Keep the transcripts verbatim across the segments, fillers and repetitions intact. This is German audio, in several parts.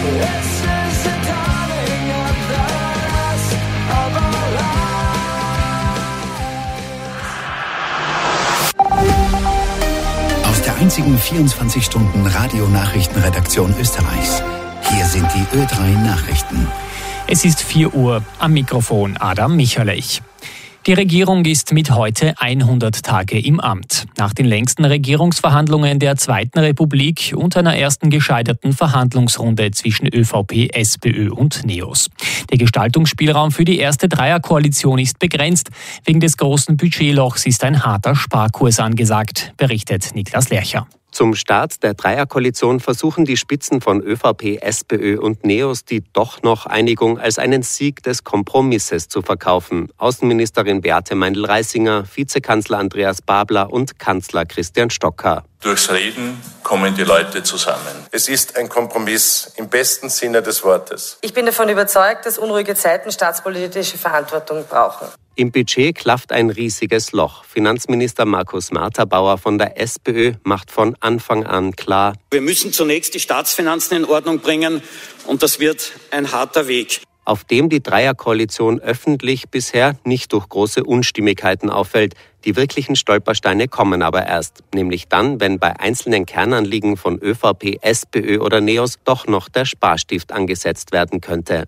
Aus der einzigen vierundzwanzig Stunden Radio-Nachrichtenredaktion Österreichs. Hier sind die Ö drei Nachrichten. Es ist vier Uhr, am Mikrofon Adam Michalech. Die Regierung ist mit heute hundert Tage im Amt. Nach den längsten Regierungsverhandlungen der Zweiten Republik und einer ersten gescheiterten Verhandlungsrunde zwischen ÖVP, SPÖ und NEOS. Der Gestaltungsspielraum für die erste Dreierkoalition ist begrenzt. Wegen des großen Budgetlochs ist ein harter Sparkurs angesagt, berichtet Niklas Lercher. Zum Start der Dreierkoalition versuchen die Spitzen von ÖVP, SPÖ und NEOS die doch noch Einigung als einen Sieg des Kompromisses zu verkaufen. Außenministerin Beate Meindl-Reisinger, Vizekanzler Andreas Babler und Kanzler Christian Stocker. Durchs Reden kommen die Leute zusammen. Es ist ein Kompromiss im besten Sinne des Wortes. Ich bin davon überzeugt, dass unruhige Zeiten staatspolitische Verantwortung brauchen. Im Budget klafft ein riesiges Loch. Finanzminister Markus Marterbauer von der SPÖ macht von Anfang an klar: Wir müssen zunächst die Staatsfinanzen in Ordnung bringen und das wird ein harter Weg. Auf dem die Dreierkoalition öffentlich bisher nicht durch große Unstimmigkeiten auffällt. Die wirklichen Stolpersteine kommen aber erst. Nämlich dann, wenn bei einzelnen Kernanliegen von ÖVP, SPÖ oder NEOS doch noch der Sparstift angesetzt werden könnte.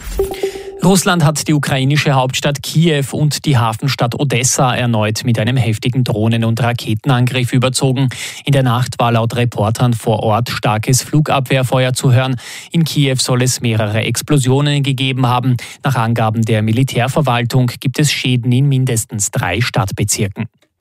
Russland hat die ukrainische Hauptstadt Kiew und die Hafenstadt Odessa erneut mit einem heftigen Drohnen- und Raketenangriff überzogen. In der Nacht war laut Reportern vor Ort starkes Flugabwehrfeuer zu hören. In Kiew soll es mehrere Explosionen gegeben haben. Nach Angaben der Militärverwaltung gibt es Schäden in mindestens drei Stadtbezirken.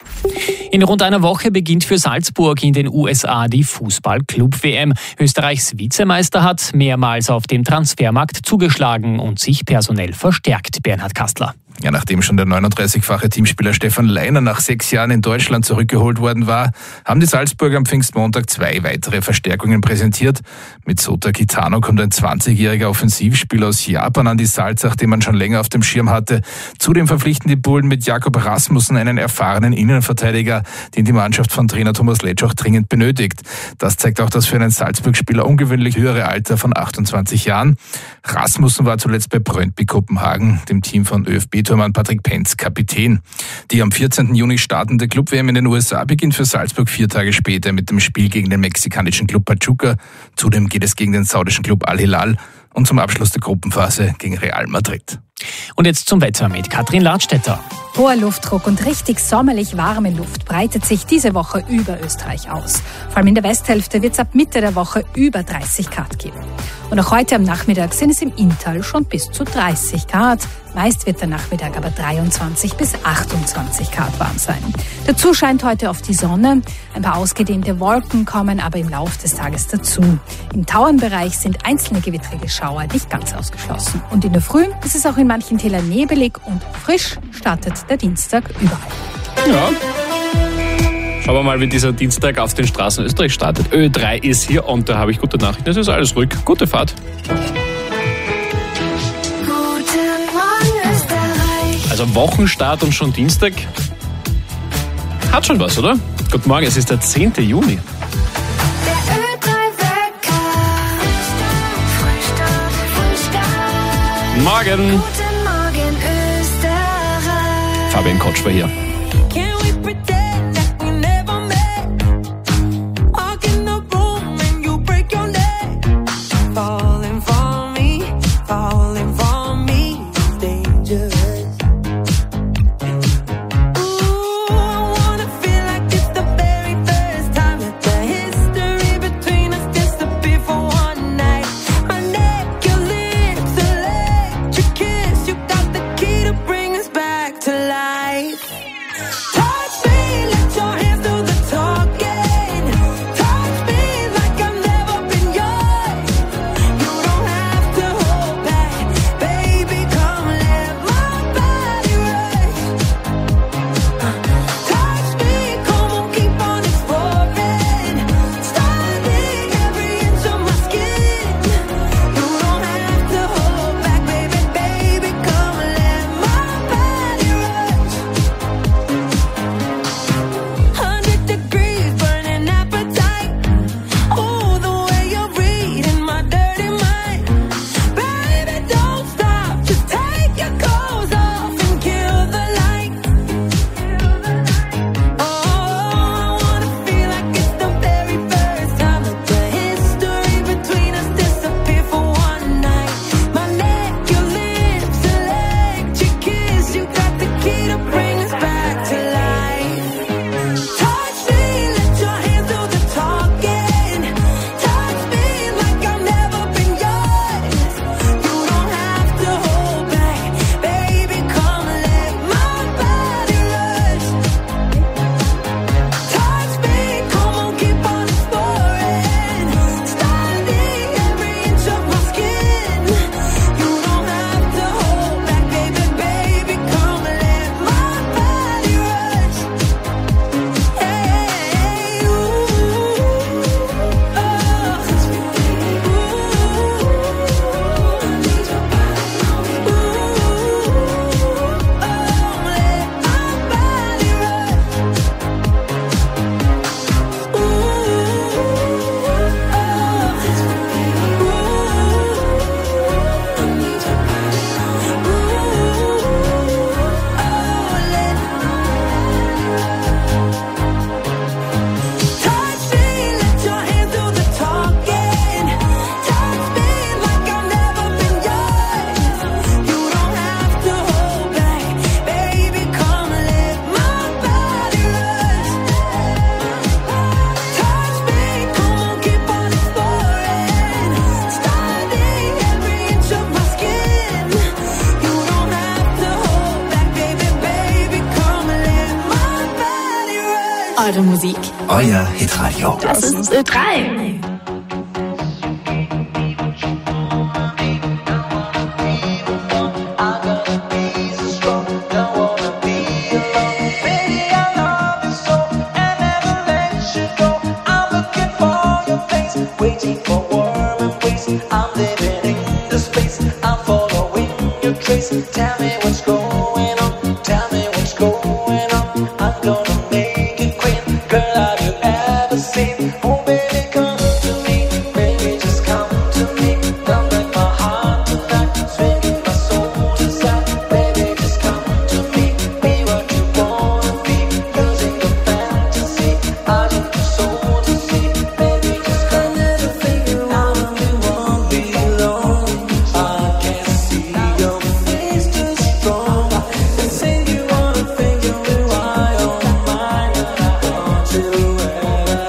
In rund einer Woche beginnt für Salzburg in den U S A die Fußball-Club-W M. Österreichs Vizemeister hat mehrmals auf dem Transfermarkt zugeschlagen und sich personell verstärkt. Bernhard Kastler. Ja, nachdem schon der neununddreißigfache Teamspieler Stefan Leiner nach sechs Jahren in Deutschland zurückgeholt worden war, haben die Salzburger am Pfingstmontag zwei weitere Verstärkungen präsentiert. Mit Sota Kitano kommt ein zwanzigjähriger Offensivspieler aus Japan an die Salzach, den man schon länger auf dem Schirm hatte. Zudem verpflichten die Bullen mit Jakob Rasmussen einen erfahrenen Innenverteidiger, den die Mannschaft von Trainer Thomas Letsch auch dringend benötigt. Das zeigt auch das für einen Salzburg-Spieler ungewöhnlich höhere Alter von achtundzwanzig Jahren. Rasmussen war zuletzt bei Brøndby Kopenhagen, dem Team von ÖFB-Tormann Patrick Penz, Kapitän. Die am vierzehnten Juni startende Club-W M in den U S A beginnt für Salzburg vier Tage später mit dem Spiel gegen den mexikanischen Club Pachuca. Zudem geht es gegen den saudischen Club Al-Hilal und zum Abschluss der Gruppenphase gegen Real Madrid. Und jetzt zum Wetter mit Katrin Ladstätter. Hoher Luftdruck und richtig sommerlich warme Luft breitet sich diese Woche über Österreich aus. Vor allem in der Westhälfte wird es ab Mitte der Woche über dreißig Grad geben. Und auch heute am Nachmittag sind es im Inntal schon bis zu dreißig Grad. Meist wird der Nachmittag aber dreiundzwanzig bis achtundzwanzig Grad warm sein. Dazu scheint heute oft die Sonne. Ein paar ausgedehnte Wolken kommen aber im Laufe des Tages dazu. Im Tauernbereich sind einzelne gewittrige Schauer nicht ganz ausgeschlossen. Und in der Früh ist es auch in manchen Tälern nebelig und frisch startet der Dienstag überall. Ja. Schauen wir mal, wie dieser Dienstag auf den Straßen Österreich startet. Ö drei ist hier und da habe ich gute Nachrichten. Es ist alles ruhig. Gute Fahrt. Also Wochenstart und schon Dienstag. Hat schon was, oder? Guten Morgen, es ist der zehnte Juni. Morgen. Guten Morgen, Österreich. Fabian Kotsch war hier. To life. eure Musik. Euer Hitradio. Das ist Ö drei. Tell me what's going on, tell me what's going on. I'm gonna make it quick. Girl, have you ever seen? Oh baby, come to me, baby, just come to me. Don't break my heart tonight, swinging my soul inside. Baby, just come to me, be what you wanna be. Losing your fantasy, I need your soul to see. Baby, just come to me, now we won't be alone. I can see your face too strong. They say you wanna think you do, I don't mind. I want you ever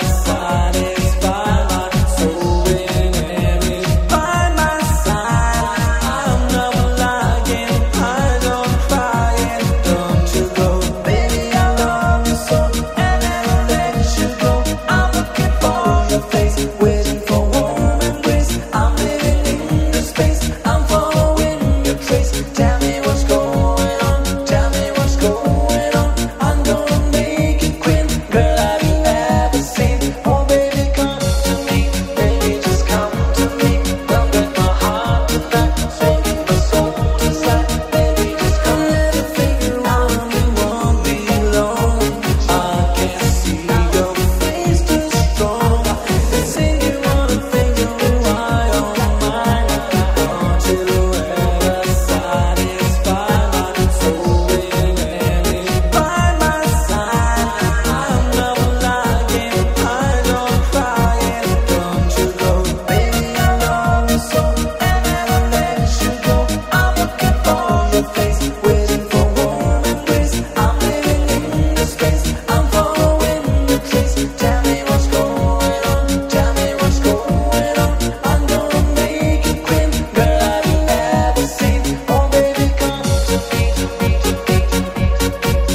satisfy my soul in every by my side. I'm never lying, I don't cry it. Don't you go, baby, I love you so, and never let you go. I'm looking for your face, waiting for warm embrace. I'm living in the space, I'm following your trace. Tell me what's going on, tell me what's going on. I'm gonna make it quick. Girl, have you ever seen? Oh baby, come to me, baby, just come to me. Don't break my heart tonight, swinging my soul inside. Baby, just come, let me figure out we won't be alone. I can see your face too strong. They say you wanna think you do, I don't mind. I want you ever satisfy my soul in every by my side. I'm never lying, I don't cry it. Don't you go, baby, I love you so, and never let you go. I'm looking for your face, waiting for warm embrace. I'm living in the space, I'm following your trace. Tell me what's going on, tell me what's going on. I'm gonna make it quick. Girl, have you ever seen? Oh baby, come to me, to me, to me, to me, to me,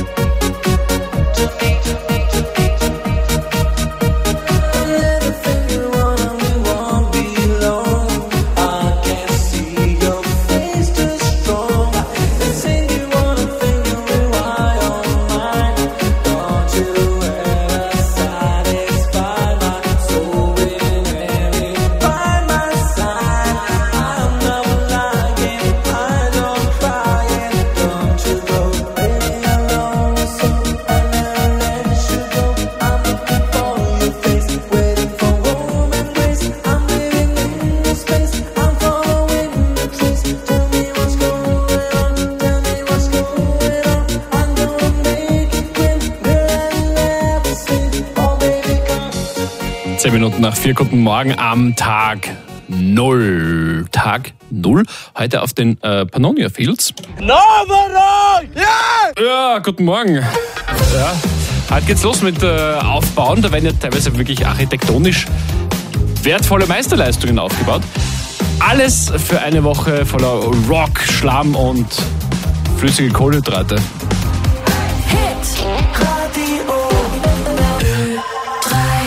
to me, to me, to me, to me. Everything you want and we won't be alone. I can see your face too strong. They say you wanna think you do, I don't mind. Don't you ever satisfy my soul in every by my side. I'm never lying, I don't cry it. Don't you go, baby, I love you so, I never let you go. I'm looking for your face, waiting for warm embrace. I'm living in the space, I'm following the trace. Tell me what's going on, tell me what's going on. I'm gonna make it quick. Girl, have you ever seen? Oh baby, come to me. Zehn Minuten nach vier, guten Morgen am Tag Null. Tag Null. Heute auf den äh, Pannonia Fields. Ja, guten Morgen. Ja, heute geht's los mit äh, Aufbauen. Da werden ja teilweise wirklich architektonisch wertvolle Meisterleistungen aufgebaut. Alles für eine Woche voller Rock, Schlamm und flüssige Kohlenhydrate. Hit Radio Ö drei.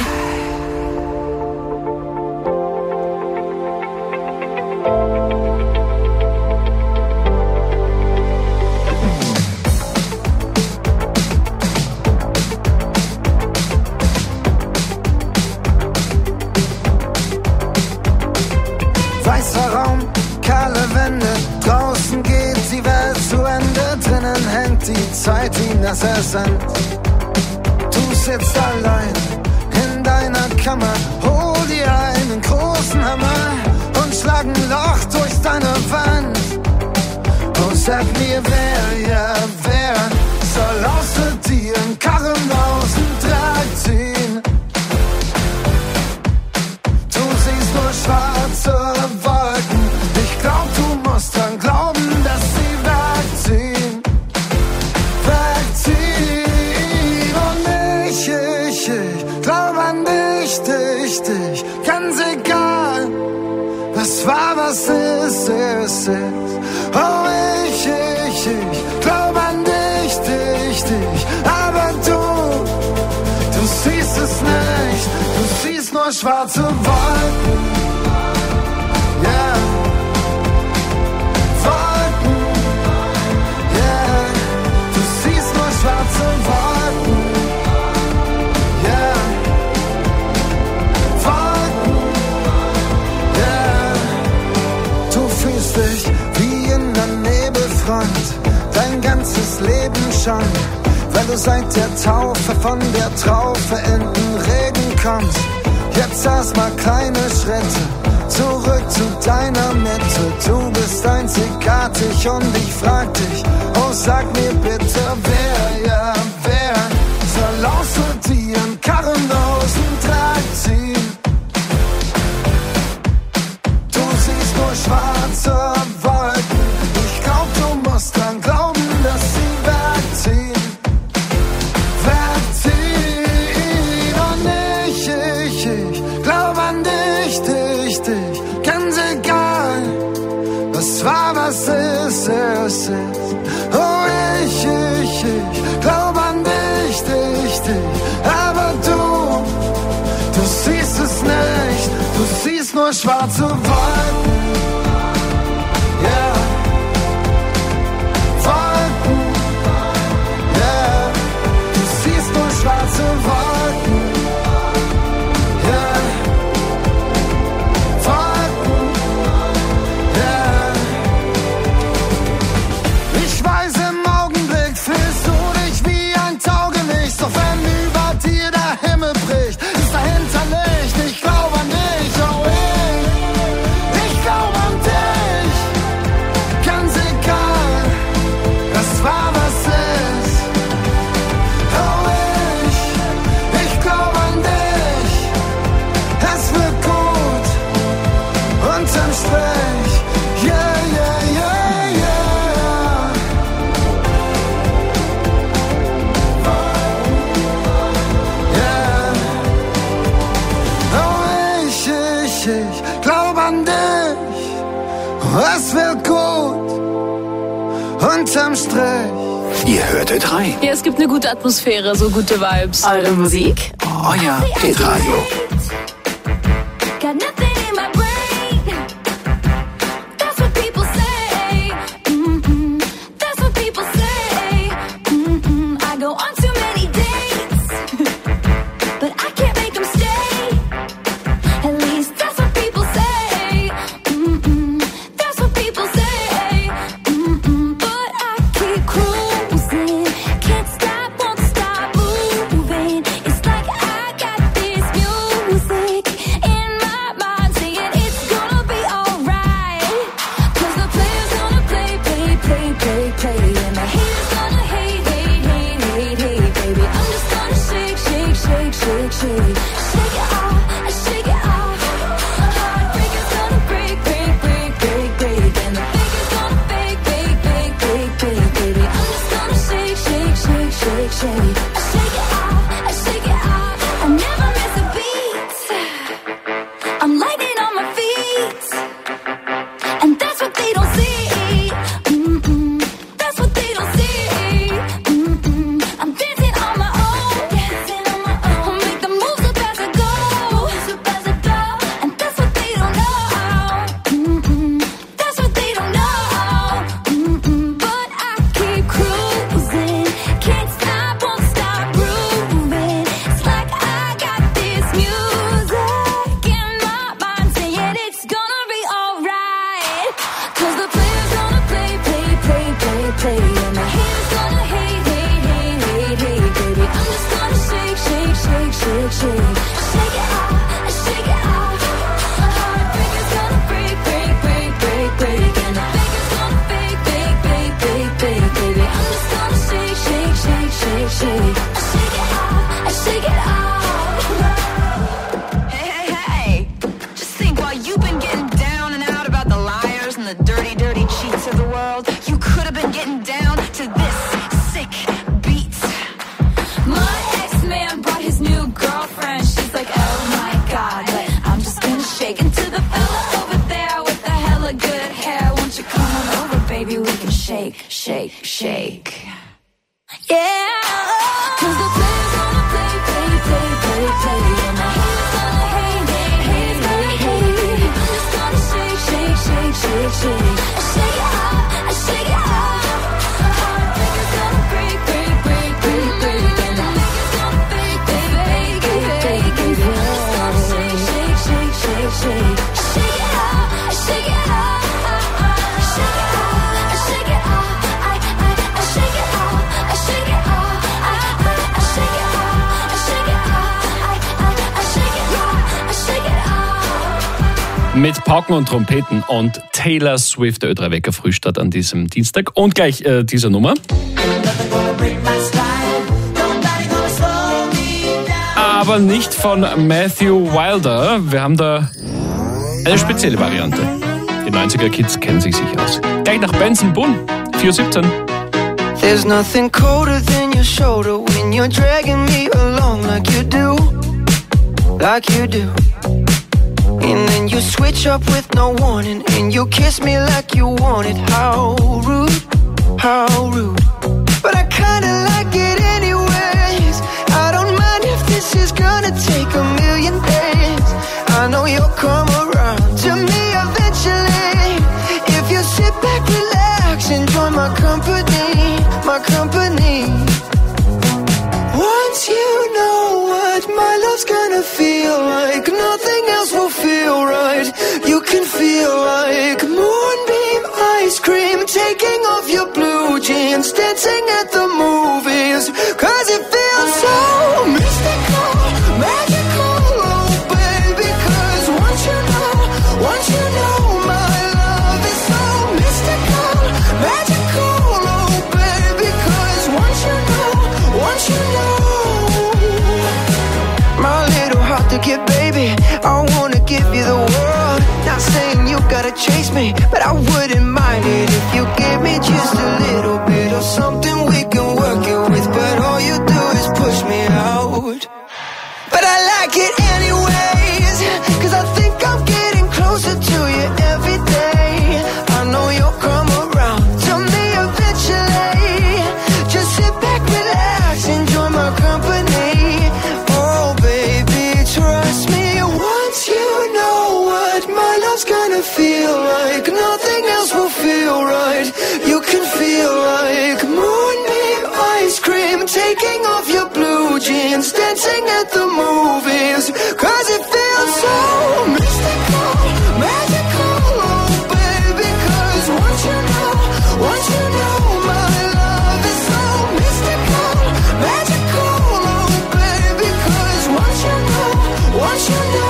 Weißer Raum, kahle Wände, draußen geht die Welt zu Ende, drinnen hängt die Zeit wie nasser Sand. Du sitzt allein in deiner Kammer, hol dir einen großen Hammer und schlag ein Loch durch deine Wand. Und sag mir, wer, ja, wer soll außer dir einen Karren aus dem Draht ziehen? Du siehst nur schwarze Wolken. Ich glaub, du musst dran glauben, dass sie wegziehen. Wegziehen. Und ich, ich, ich glaub an dich, dich, dich. Ganz egal, was war, was ist, ist, ist. Oh, ich, ich, ich glaub an dich, dich, dich. Aber du, du nur schwarze Wolken. Yeah. Wolken. Yeah. Du siehst nur schwarze Wolken. Yeah. Wolken. Yeah. Du fühlst dich wie in der Nebelfront, dein ganzes Leben schon. Weil du seit der Taufe von der Traufe in den Regen kommst. Jetzt erstmal kleine Schritte zurück zu deiner Mitte. Du bist einzigartig und ich frag dich, oh sag mir bitte, wer, ja wer soll außer dir einen karrenlosen Trag ziehen? Du siehst nur schwarze Wolken. Ich glaub, du musst dran glauben, dass sie wegziehen. War, was ist, es ist. Oh, ich, ich, ich glaub an dich, dich, dich. Aber du, du siehst es nicht. Du siehst nur schwarze Wolken. Yeah. Wolken. Yeah. Du siehst nur schwarze Wolken. Yeah. Wolken. Yeah. Doch wenn über dir der Himmel bricht, ist dahinter Licht. Ich glaub an dich, oh ich, ich glaub an dich. Ganz egal, was war, was ist. Oh ich, ich glaub an dich. Es wird gut, unterm Strich. Yeah, yeah, yeah, yeah. Ich glaub an dich, es wird gut, unterm Strich. Ihr hört Hit drei. Ja, es gibt eine gute Atmosphäre, so gute Vibes. Eure Musik, euer Hit Radio. Yeah. 'Cause the players wanna play, play, play, play, and the haters gonna hate, Mit Pauken und Trompeten und Taylor Swift, der Ö drei Wecker Frühstart an diesem Dienstag. Und gleich äh, diese Nummer. Aber nicht von Matthew Wilder. Wir haben da eine spezielle Variante. Die neunziger-Kids kennen sich sicher aus. Gleich nach Benson Boone, vier Uhr siebzehn. There's nothing colder than your shoulder when you're dragging me along like you do, like you do. And then you switch up with no warning, and you kiss me like you want it. How rude, how rude. But I kinda like it anyways. I don't mind if this is gonna take a million days. I know you'll come around to me eventually. If you sit back, relax, enjoy my company, my company. Once you know what my love's gonna feel like, nothing else will feel right. You can feel like moonbeam ice cream, taking off your blue jeans, dancing at the movies. Cause it feels so mystical, magical, oh baby. Cause once you know, once you know my love is so mystical, magical, oh baby. Cause once you know, once you know, my little heart to get, baby, I wanna give you the world. Not saying you gotta chase me, but I wouldn't mind it if you gave me just a little bit of something we can work it with. But all you do is push me out. But I like it anyways, cause I think I'm getting closer to you every day. I know you'll come around to me eventually. Just sit back, relax, enjoy my company. Oh baby, trust me, once you know what my love's gonna feel like, nothing else will feel right. You can feel like moonbeam ice cream, taking off your blue jeans, dancing at the movies. Cause it feels so mystical, magical, oh baby. Cause once you know, once you know my love is so mystical, magical, oh baby. Cause once you know, once you know.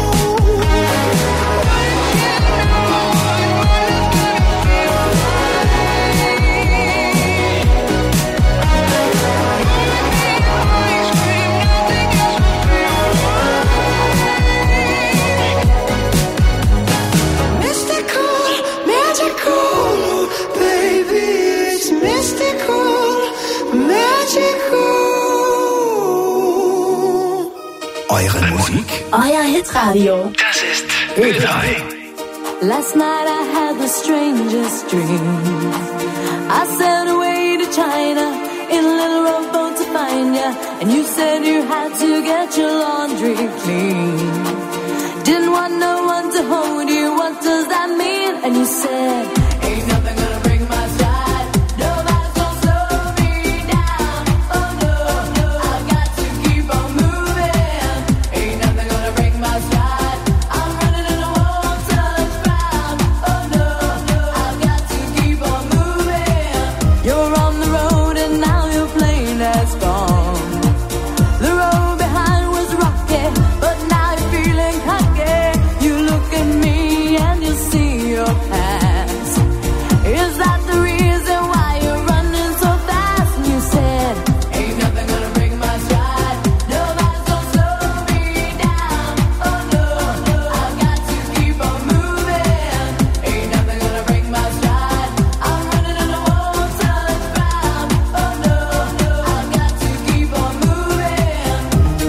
Eure Musik? Euer Hitradio. Das ist Ö drei. Last night I had the strangest dream. I sailed away to China in a little rowboat to find ya, and you said you had to get your laundry clean. Didn't want no one to hold you, what does that mean? And you said, ain't nothing gonna break my stride. Nobody's gonna slow me down. Oh no, no, I've got to keep on moving. Ain't nothing gonna break my stride. I'm running and I won't touch ground. Oh no, no, I've got to keep on moving. You're on the road and now your plane has gone. The road behind was rocky, but now you're feeling cocky. You look at me and you see your past. Is that the reason why you're running so fast? And you said, ain't nothing gonna break my stride. Nobody's gonna slow me down. Oh no, no, I've got to keep on moving. Ain't nothing gonna break my stride. I'm running and I won't touch ground. Oh no, no, I've got to keep on moving.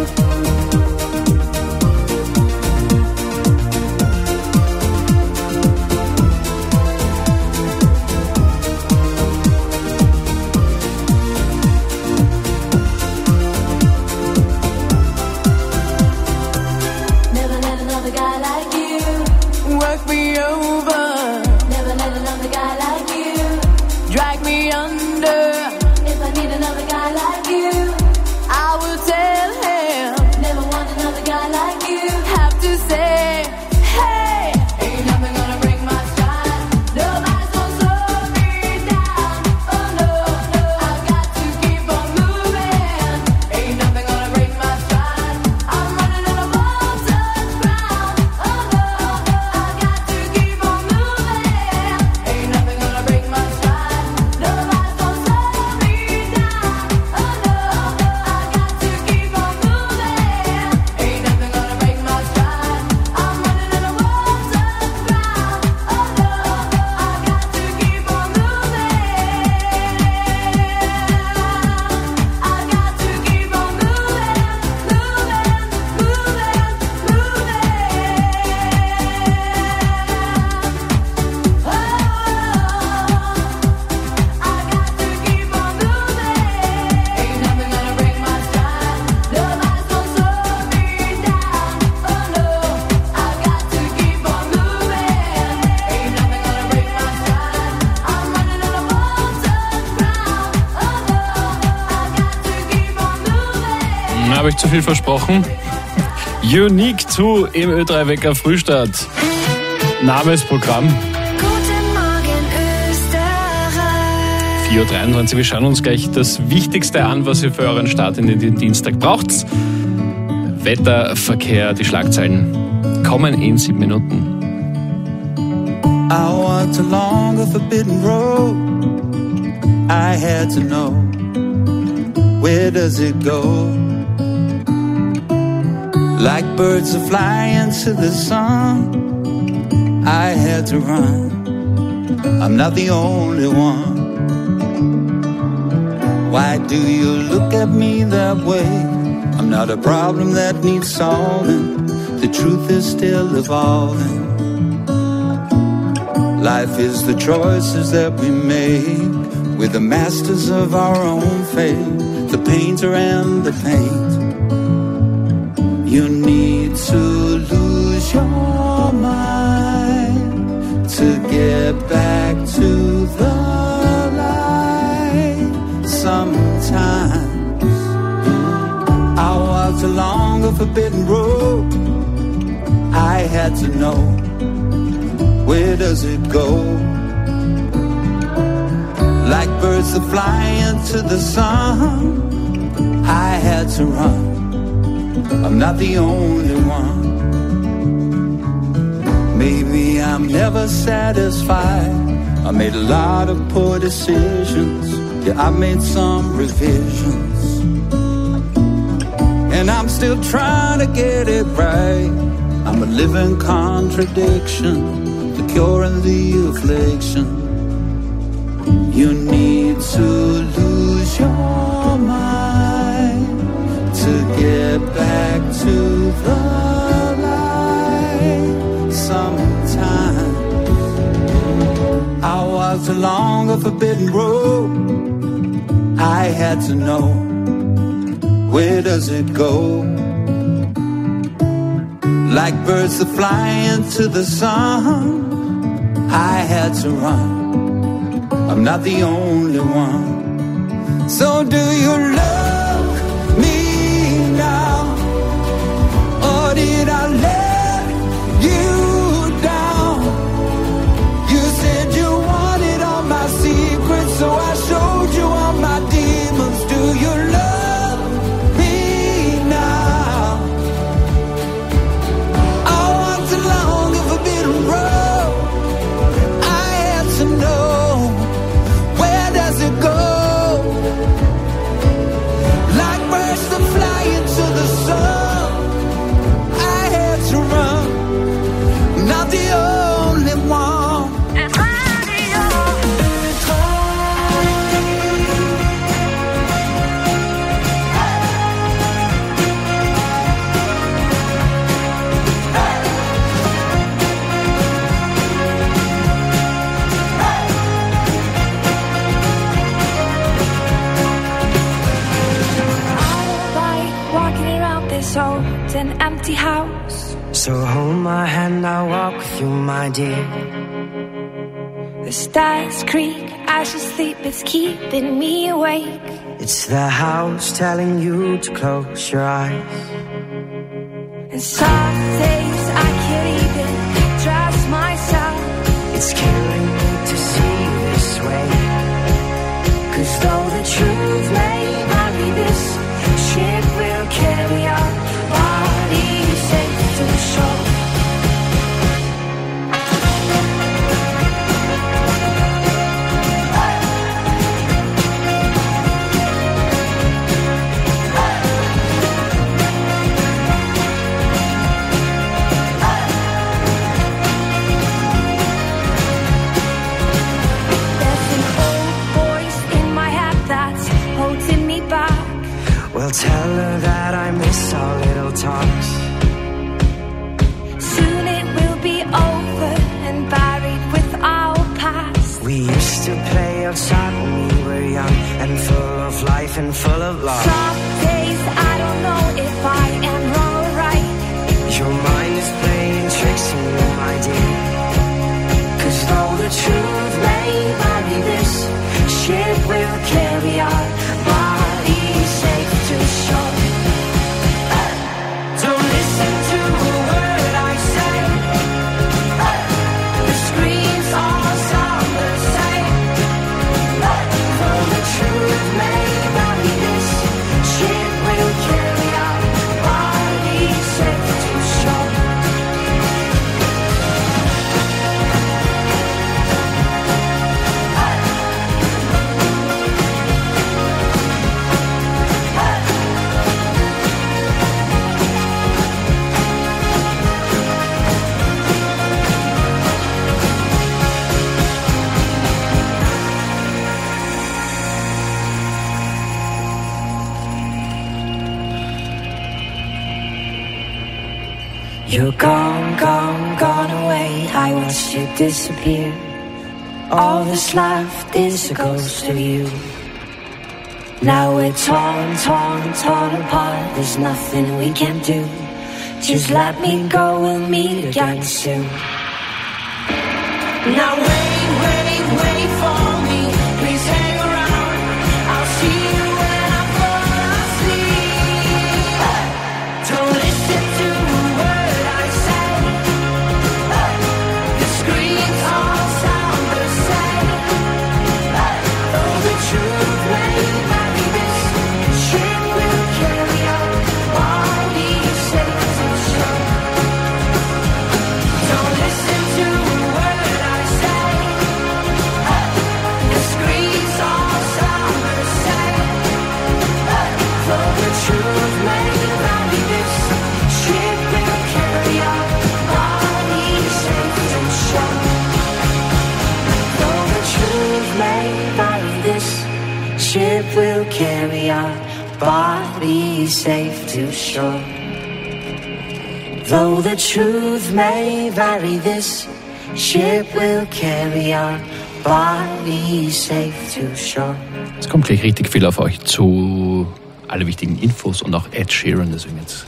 Never let another guy like you work me over. Never let another guy like you drag me under. If I need another guy like you, I will tell him. Never want another guy like you. Have to say, hey, ain't nothing gonna break my stride. Nobody's gonna slow me down. Oh no, no, I've got to keep on moving. Ain't nothing gonna break my stride. I'm running and I won't touch ground. Oh no, no, I've habe ich zu viel versprochen? Unique zwei im Ö drei Wecker Frühstart. Name ist Programm. Guten Morgen, Österreich. vier Uhr dreiundzwanzig. Wir schauen uns gleich das Wichtigste an, was ihr für euren Start in den Dienstag braucht. Wetter, Verkehr, die Schlagzeilen kommen in sieben Minuten. I walked along a forbidden road. I had to know, where does it go? Like birds that fly into the sun, I had to run. I'm not the only one. Why do you look at me that way? I'm not a problem that needs solving. The truth is still evolving. Life is the choices that we make. We're the masters of our own fate. The painter and the paint. You need to lose your mind to get back to the light. Sometimes I walked along a forbidden road. I had to know, where does it go? Like birds that fly into the sun, I had to run. I'm not the only one. Maybe I'm never satisfied. I made a lot of poor decisions. Yeah, I made some revisions. And I'm still trying to get it right. I'm a living contradiction, the cure and the affliction. You need to lose your mind to get back to the light. Sometimes I walked along a forbidden road. I had to know, where does it go? Like birds that fly into the sun, I had to run. I'm not the only one. So do you love me now? Or did I let you down? You said you wanted all my secrets, so I showed you all my demons. Do you love me now? I walked along a forbidden road. I had to know, where does it go? Like birds that fly into the sun, I had to run. I'm not the only one. And radio. Walking around this old and empty house. So hold my hand, I'll walk with you, my dear. The stars creak as you sleep, it's keeping me awake. It's the house telling you to close your eyes. And some days I can't even trust myself. It's killing me to see you this way. Cause though the truth may not be this, ship will carry our bodies safe to the shore. There's an old voice in my head that's holding me back. Well, tell her that I miss our little talks. Soon it will be over and buried with our past. We used to play outside when we were young and full of life and full of love. Some days I don't know if I am wrong or right. Your mind is playing tricks on you, my dear. Cause though the truth may vary, this ship will carry our bodies safe to shore. You're gone, gone, gone away. I watched you disappear. All that's left is a ghost of you. Now we're torn, torn, torn apart. There's nothing we can do. Just let me go, we'll meet again soon. Now wait, wait, wait for me. Please hang around. I'll see you when I fall asleep. Don't listen to a word I say. The screams all sound the same. Though the truth may vary, this ship will carry on. I'll be safe and sure. Don't listen to a word I say. The screams all sound the same. Though the truth may vary, this ship will carry on. I'll be safe and sure. Though the truth may vary, this ship will carry our bodies safe to shore. Though the truth may vary, this ship will carry our bodies safe to shore. Es kommt gleich richtig viel auf euch zu, alle wichtigen Infos und auch Ed Sheeran, deswegen jetzt.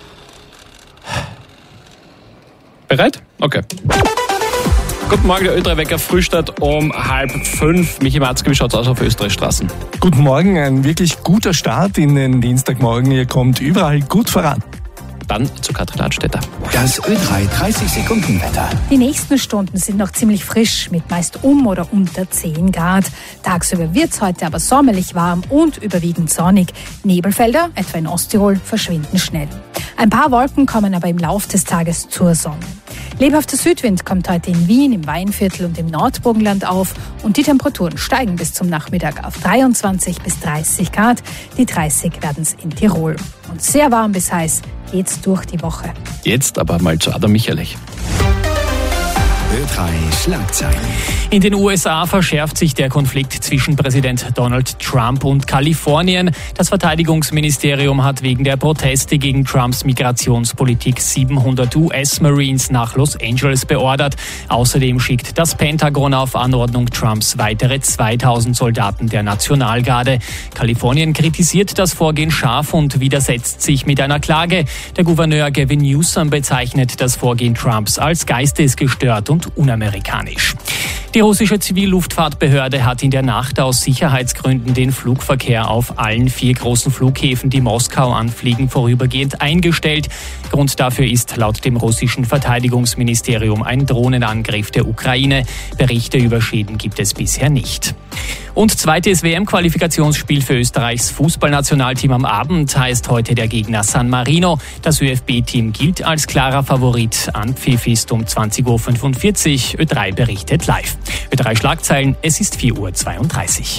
Bereit? Okay. Guten Morgen, der Ö drei Wecker Frühstart um halb fünf. Michi Matzke, wie schaut's aus auf Österreichstraßen? Guten Morgen, ein wirklich guter Start in den Dienstagmorgen. Ihr kommt überall gut voran. Dann zu Katrin Ladstätter. Das Ö drei dreißig Sekunden Wetter. Die nächsten Stunden sind noch ziemlich frisch mit meist um oder unter zehn Grad. Tagsüber wird es heute aber sommerlich warm und überwiegend sonnig. Nebelfelder, etwa in Osttirol, verschwinden schnell. Ein paar Wolken kommen aber im Lauf des Tages zur Sonne. Lebhafter Südwind kommt heute in Wien, im Weinviertel und im Nordburgenland auf und die Temperaturen steigen bis zum Nachmittag auf dreiundzwanzig bis dreißig Grad. Die dreißig werden es in Tirol. Und sehr warm bis heiß geht's durch die Woche. Jetzt aber mal zu Adam Michalich. Ö drei Schlagzeilen. In den U S A verschärft sich der Konflikt zwischen Präsident Donald Trump und Kalifornien. Das Verteidigungsministerium hat wegen der Proteste gegen Trumps Migrationspolitik siebenhundert U S-Marines nach Los Angeles beordert. Außerdem schickt das Pentagon auf Anordnung Trumps weitere zweitausend Soldaten der Nationalgarde. Kalifornien kritisiert das Vorgehen scharf und widersetzt sich mit einer Klage. Der Gouverneur Gavin Newsom bezeichnet das Vorgehen Trumps als geistesgestört und unamerikanisch. Die russische Zivilluftfahrtbehörde hat in der Nacht aus Sicherheitsgründen den Flugverkehr auf allen vier großen Flughäfen, die Moskau anfliegen, vorübergehend eingestellt. Grund dafür ist laut dem russischen Verteidigungsministerium ein Drohnenangriff der Ukraine. Berichte über Schäden gibt es bisher nicht. Und zweites W M-Qualifikationsspiel für Österreichs Fußballnationalteam am Abend heißt heute der Gegner San Marino. Das Ö F B-Team gilt als klarer Favorit. Anpfiff ist um zwanzig Uhr fünfundvierzig. Ö drei berichtet live. Ö drei Schlagzeilen, es ist vier Uhr zweiunddreißig.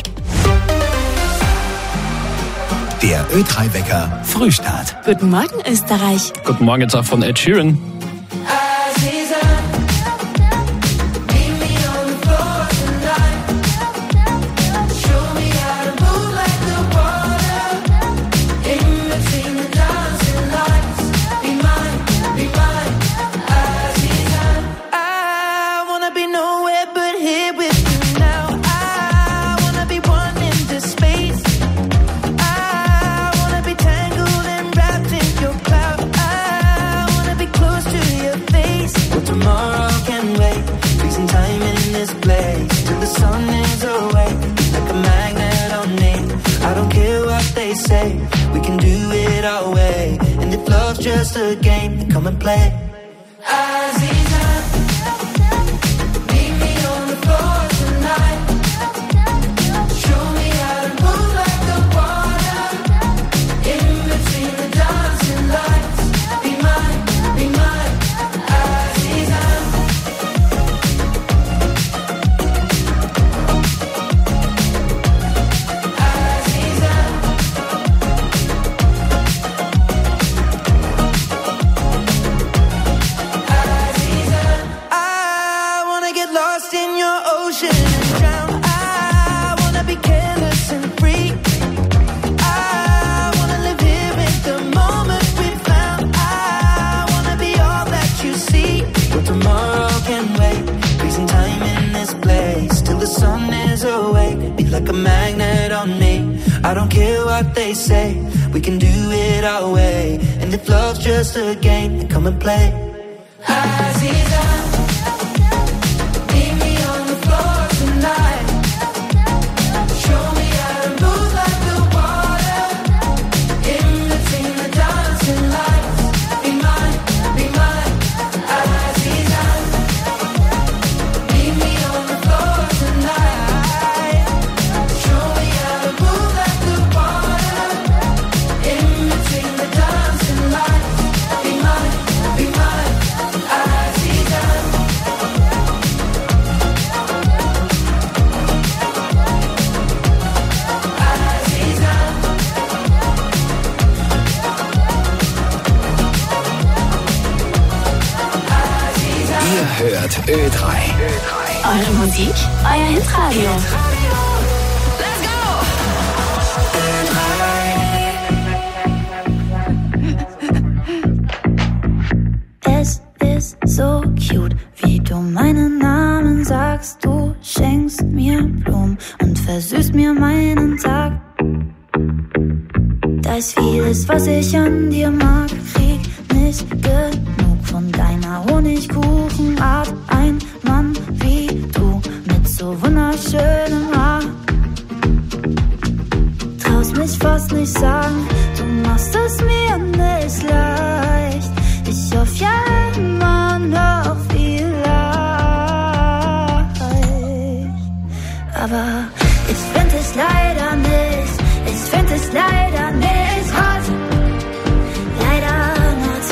Der Ö drei Wecker Frühstart. Guten Morgen, Österreich. Guten Morgen jetzt auch von Ed Sheeran. We can do it our way, and if love's just a game, then come and play. Aziza, meet me on the floor tonight. Show me how to move like the water, in between the dancing lights. Be mine, be mine, Aziza. All that what they say. We can do it our way. And if love's just a game, then come and play. Aziza, meet me on the floor tonight. Show me how to move like the water. In between the dancing lights. Be mine, be mine. Aziza, meet me on the floor tonight. Show me how to move like the water. In between the dancing lights. Be mine, be mine. Aziza. Ihr hört Ö drei. Eure Musik, euer Hitradio. Es ist so cute, wie du meinen Namen sagst. Du schenkst mir Blumen und versüßt mir meinen Tag. Da ist vieles, was ich an dir mag. Krieg nicht genug von deiner Honigkuchenart. Ein Mann wie du mit so wunderschönem Haar. Traust mich fast nicht sagen, du machst es mir nicht leicht. Ich hoffe ja immer noch vielleicht. Aber ich find es leider nicht, ich find es leider nicht hot. Leider not.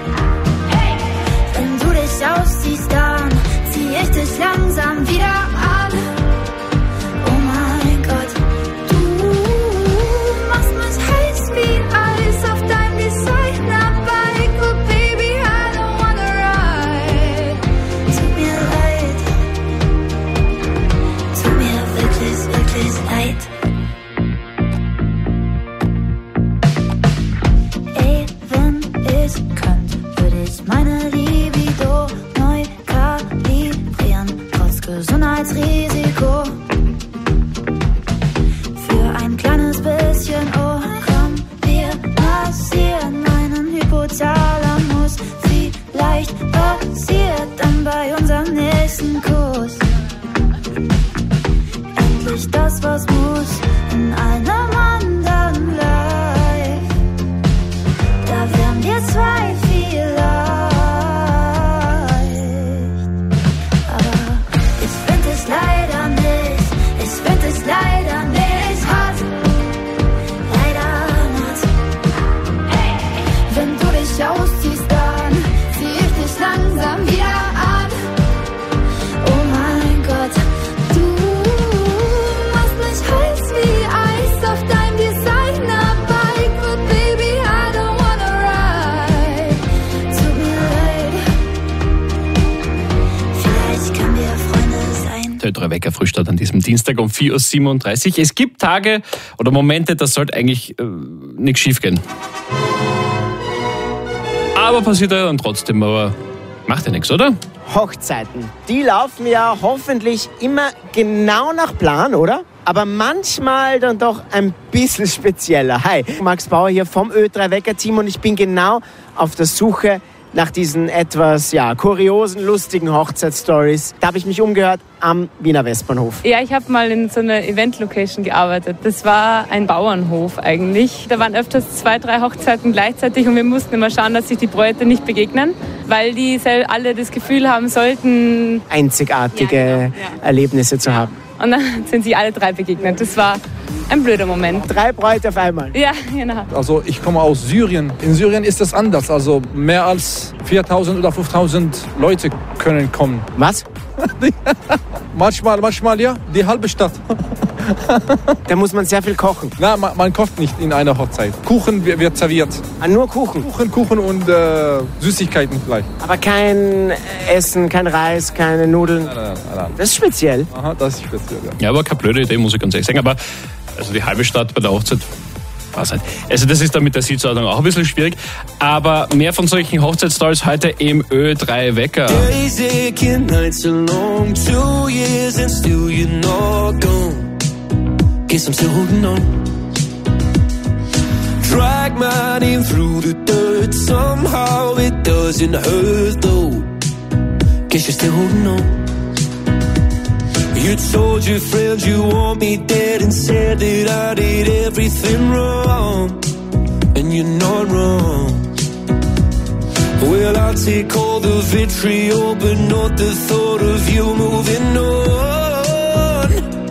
Wenn du dich ausziehst, dann zieh ich dich langsam wieder an. Oh mein Gott, du machst mich heiß wie Eis auf dein Designerbike. Oh baby, I don't wanna ride. Tut mir leid, tut mir wirklich, wirklich leid. Ey, wenn ich könnte, würde ich meine Libido neu kalibrieren, trotz Gesundheitsrisiko. Für ein kleines bisschen, oh, komm, wir massieren meinen Hypothalamus. Vielleicht passiert dann bei unserem nächsten Kuss endlich das, was muss, in einem anderen Life. Da wären wir zwei vielleicht. Aber ich find es leider nicht, ich find es leider nicht hot. Leider not. Wenn du dich ausziehst, dann zieh ich dich langsam wieder an. Oh mein Gott, du machst mich heiß wie Eis auf dein Designerbike. But baby, I don't wanna ride. Tut mir leid, vielleicht können wir Freunde sein. Der Ö drei Wecker Frühstart an diesem Dienstag um vier Uhr siebenunddreißig. Es gibt Tage oder Momente, da sollte eigentlich äh, nichts schief gehen. Aber passiert ja dann trotzdem, aber macht ja nichts, oder? Hochzeiten, die laufen ja hoffentlich immer genau nach Plan, oder? Aber manchmal dann doch ein bisschen spezieller. Hi, Max Bauer hier vom Ö drei Wecker Team und ich bin genau auf der Suche nach diesen etwas ja, kuriosen, lustigen Hochzeitsstories. Da habe ich mich umgehört am Wiener Westbahnhof. Ja, ich habe mal in so einer Event-Location gearbeitet. Das war ein Bauernhof eigentlich. Da waren öfters zwei, drei Hochzeiten gleichzeitig und wir mussten immer schauen, dass sich die Bräute nicht begegnen, weil die alle das Gefühl haben sollten, einzigartige ja, genau, ja. Erlebnisse zu haben. Und dann sind sie alle drei begegnet. Das war ein blöder Moment. Drei Bräute auf einmal? Ja, genau. Also ich komme aus Syrien. In Syrien ist es anders. Also mehr als viertausend oder fünftausend Leute können kommen. Was? manchmal, manchmal ja, die halbe Stadt. Da muss man sehr viel kochen. Na, man, man kocht nicht in einer Hochzeit. Kuchen wird serviert. Ah, nur Kuchen? Kuchen, Kuchen und äh, Süßigkeiten vielleicht. Aber kein Essen, kein Reis, keine Nudeln? Nein, nein, nein, nein. Das ist speziell. Aha, das ist speziell, ja. Ja, aber keine blöde Idee, muss ich ganz ehrlich sagen. Aber also die halbe Stadt bei der Hochzeit, was halt. Also das ist dann mit der Sitzordnung auch ein bisschen schwierig. Aber mehr von solchen Hochzeitsstories heute im Ö drei Wecker. Days aching, nights so long, two years and still you're not gone. Guess I'm still holding on. drag my name through the dirt. Somehow it doesn't hurt though. Guess you're still holding on. You told your friends you want me dead and said that I did everything wrong. And you're not wrong. Well, I'll take all the vitriol, but not the thought of you moving on.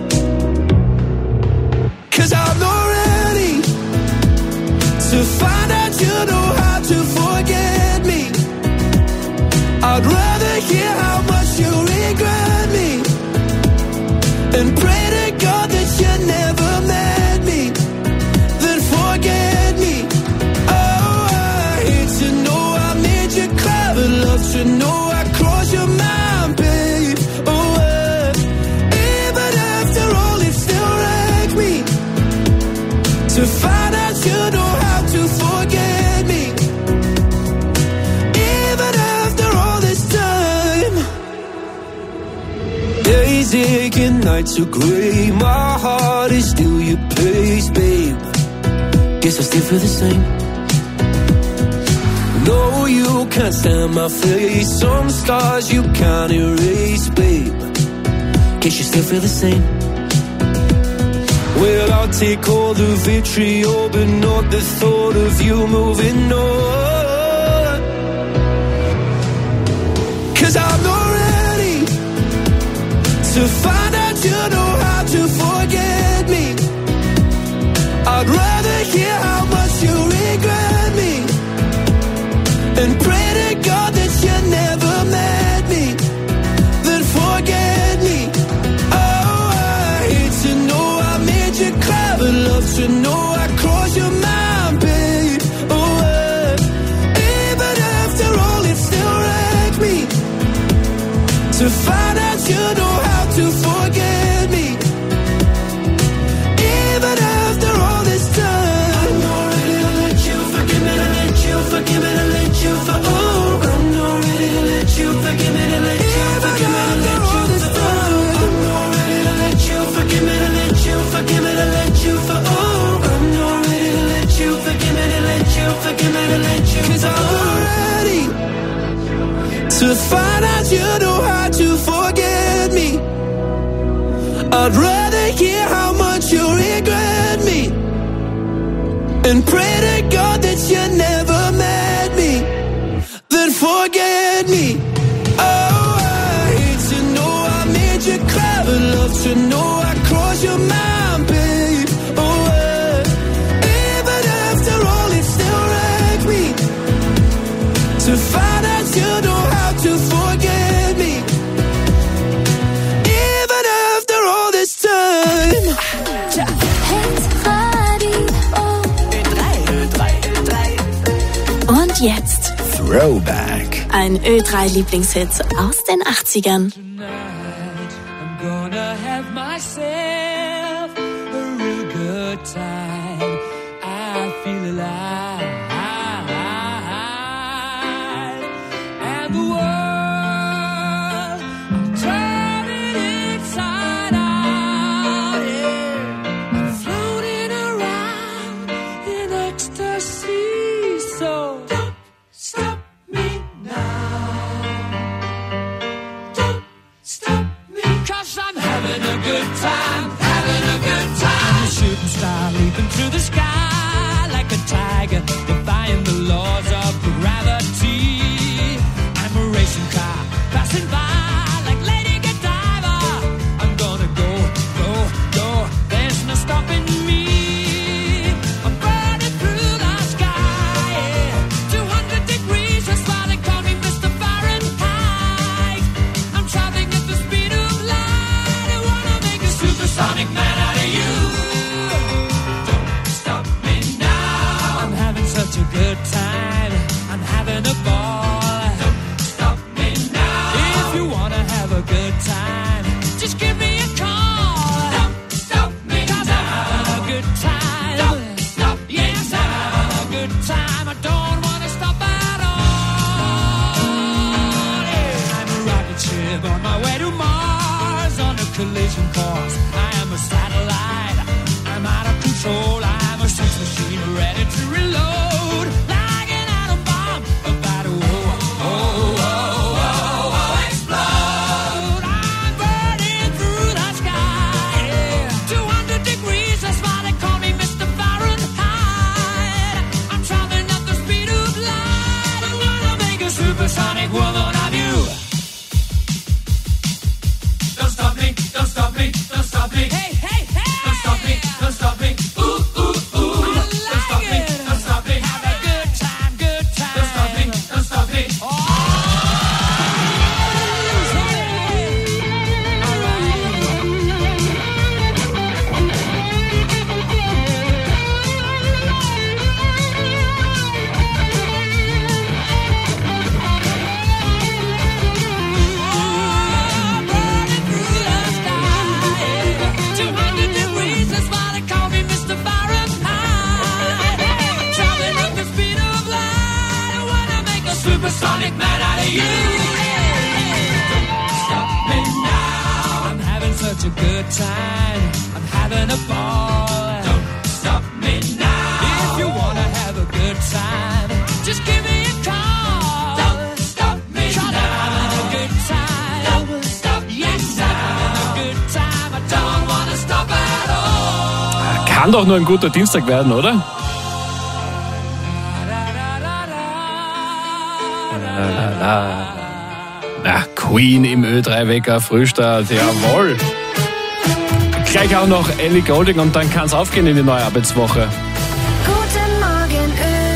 'Cause I'm not ready to find out you know how to forget me. I'd rather hear how much you regret me and pray to God that you never met me, then forget me. Oh, I hate to know I made you cry, but love to know I crossed your mind, babe. Oh, uh, even after all, it still wrecked me to find out you know how to forget me. Even after all this time, days aching, nights are grey. My heart is still your place, babe. Guess I still feel the same. No, you can't stand my face. Some scars you can't erase, babe. Guess you still feel the same. Well, I'll take all the vitriol, but not the thought of you moving on. 'Cause I'm not ready to find out you know how to forget me. I'd rather hear how much you regret me and pray to God that you never met me, then forget me. Oh, I hate to know I made you cry, but love to know I crossed your mind, babe. Oh, uh, even after all, it still wrecked me to find out you know how to forget me. Even after all this time, I'm not ready to let you forgive me, to let you forgive me, to let you for oh, I'm not ready to let you forgive me, to let you forgive me, to let you for oh, I'm not ready to let you forgive me, to let you forgive me, to let you for oh, I'm not ready to let you forgive me, to let you forgive me, to let you 'cause I'm not ready to find out you know how to forget me. I'd rather hear how much you regret me and pray to God that you never met me, then forget me. Oh, I hate to know I made you cry, but love to know I crossed your mind, babe. Oh, uh, even after all, it still wrecked me to find out you know how to forget me. Even after all this time. Und jetzt Throwback. ein Ö drei Lieblingshit aus den achtzigern. I'm gonna have myself a real good time. I feel alive. And the world, I'm turning inside out. Yeah. I'm floating around in ecstasy. So don't stop me now. Don't stop me. 'Cause I'm having a good time, having a good time. I'm a shooting star leaping through the sky like a tiger, defying the laws of gravity. I'm a racing car passing by like Lady Godiva. I'm gonna go, go, go. There's no stopping me. I'm burning through the sky. Yeah. two hundred degrees, that's why they call me Mister Fahrenheit. I'm traveling at the speed of light. I wanna make a supersonic man out of you. Don't stop me now. I'm having such a good time. I'm having a ball. Don't stop me now. If you wanna have a good time, just give me a call. Don't stop me 'cause now. I'm having a good time. Don't stop me yes, now. I'm having a good time. I don't wanna stop at all. Yeah. I'm a rocket ship on my way to Mars on a collision course. I am a satellite. I'm out of control. I'm a sex machine ready to release. a good time. I'm having a ball. Don't stop me now. If you wanna have a good time, just give me a call. Don't stop me now. I'm having a good time. Don't stop me yes, now. I'm having a good time. I don't wanna stop at all. Kann doch nur ein guter Dienstag werden, oder? La, la, la. Na, Queen im Ö drei Wecker, Frühstart, jawohl. Gleich auch noch Ellie Goulding und dann kann es aufgehen in die neue Arbeitswoche. Guten Morgen,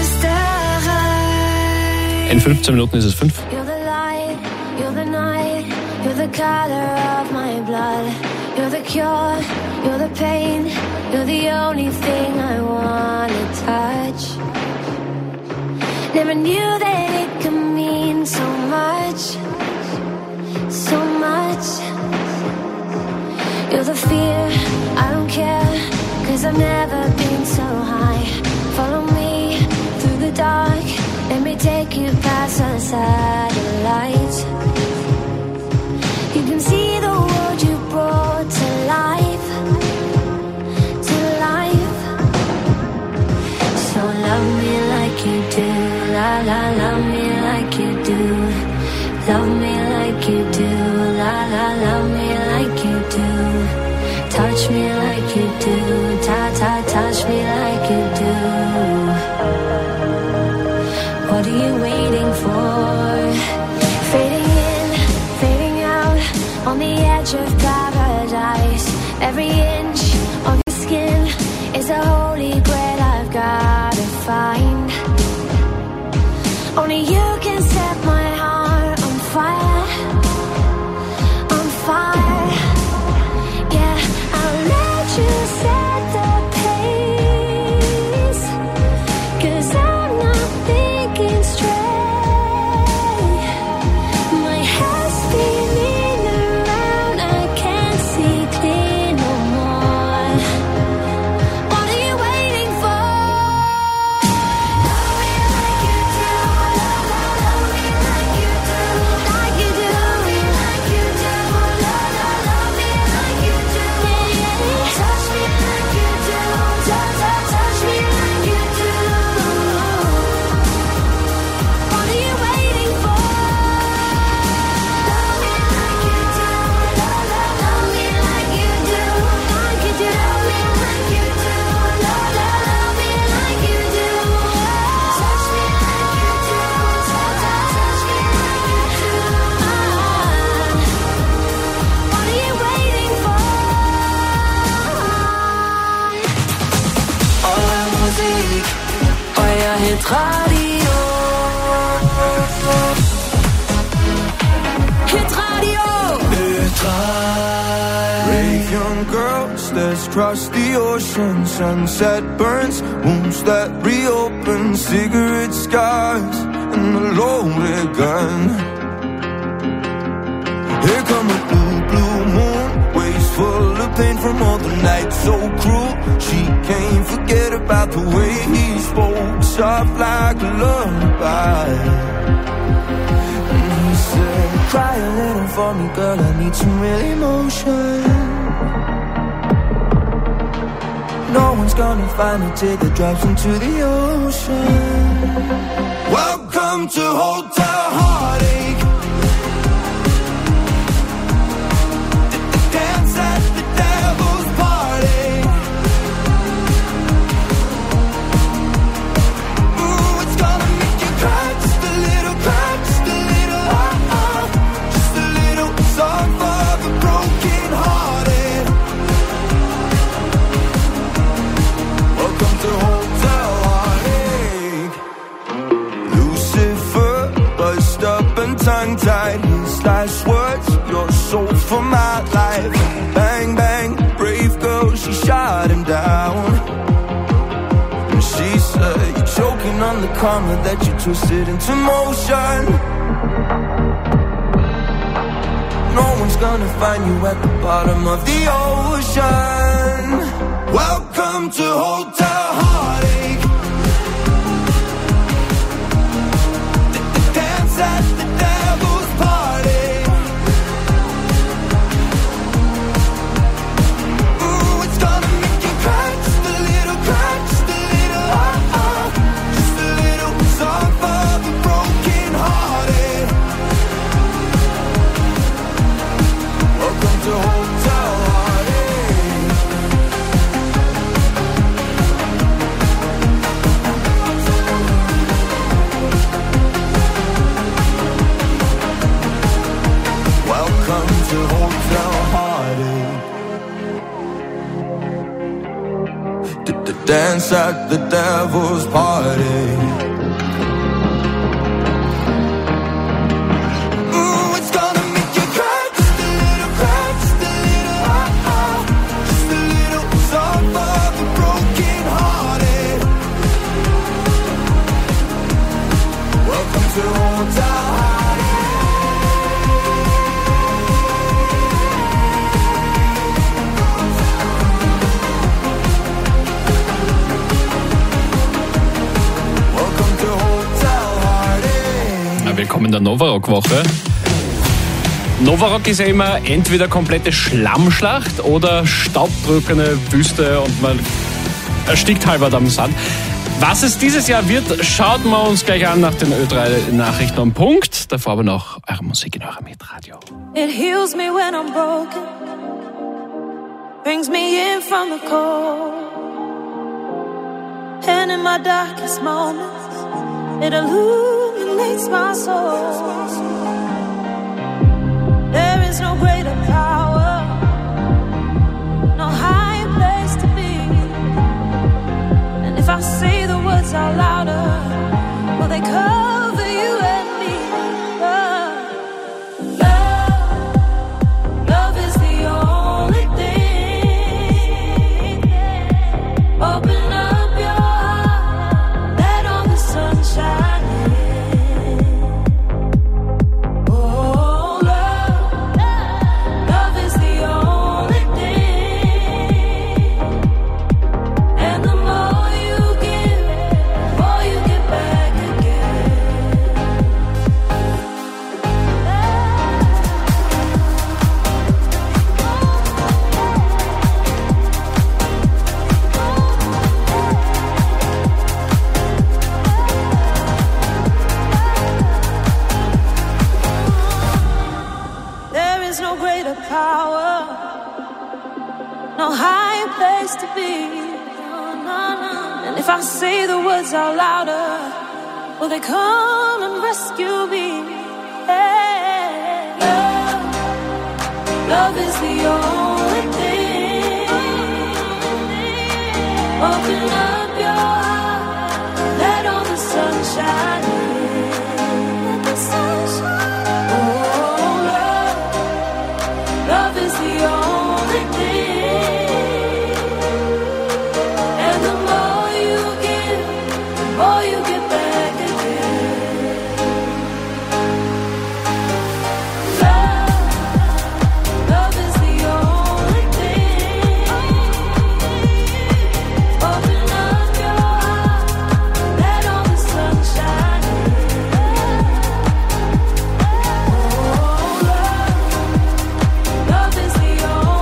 Österreich. In fünfzehn Minuten ist es fünf. You're the light, you're the night, you're the color of my blood. You're the cure, you're the pain, you're the only thing I wanna touch. Never knew that it could mean so much, so much. You're the fear, I don't care, cause I've never been so high. Follow me through the dark, let me take you past the satellites. You can see the world you brought to life, to life. So love me like you do, la la, love me like you do. Love me like you do, la la, love me like you do. Touch me like you do, ta ta, touch me like you do. What are you waiting for? Fading in, fading out, on the edge of paradise. Every inch of your skin is a holy grail I've gotta find. Only you can set my heart on fire, on fire. Yeah, I'll let you set the pace, cause I'm not thinking straight. My head's spinning around, I can't see clear no more. What are you waiting for? Love me like you do, love, love, love me like you do, like you do, like you do, love, love, love me like you do, yeah, yeah. Touch me like you do, touch, touch, touch me like you do. What are you waiting for? Love me like you do, love, love, love me like you do, like you do, like you do, love, love, love me like you do. Touch me like you do, touch, touch, touch me like you do. What are you waiting for? Eure Musik, euer Hitradio. Hitradio. Brave young girl stares across the ocean. Sunset burns, wounds that reopen. Cigarette scars and a loaded gun. Here come a blue, blue moon, waves full of pain from all the nights so cruel. She can't forget about the way he spoke, soft like a lullaby. And he said, cry a little for me, girl, I need some real emotion. No one's gonna find a ticket drops into the ocean. Welcome to Hotel Heartache. Dance at the devil's party. Ooh, it's gonna make you cry just a little, cry just a little, oh, oh. Just a little song for the broken hearted. Welcome to Hotel Heartache. Lucifer buzzed up and tongue-tied. His last words, your soul for my life. Bang, bang, brave girl, she shot him down. And she said, you're choking on the karma that you twisted into motion. No one's gonna find you at the bottom of the ocean. Welcome to Hotel Heartache. Dance at the devil's party. dance at the devil's party. Ooh, it's gonna make you cry, just a little cry, just a little ah ah, just a little song for the broken hearted. Welcome to Old Town. Willkommen in der Novarock-Woche. Novarock ist ja immer entweder komplette Schlammschlacht oder staubdrückende Wüste und man erstickt halber am Sand. Was es dieses Jahr wird, schaut man uns gleich an nach den Ö drei Nachrichten am Punkt. Davor aber noch eure Musik in eurem Hitradio. It heals me when I'm broken, brings me in from the cold, and in my darkest moments it illuminates my soul. There is no greater power, no higher place to be. And if I say the words out louder, will they cover you and me? Love, love, love is the only thing. Open up your heart, let all the sunshine. If I say the words out louder, will they come and rescue me? Hey, love, love is the only thing. Open up your heart, let all the sunshine in. Let the sunshine. Oh, love, love is the only thing. Oh, you get back again. Love, love is the only thing. Open up your heart, let all the sunshine in. Oh, love, love is the only thing.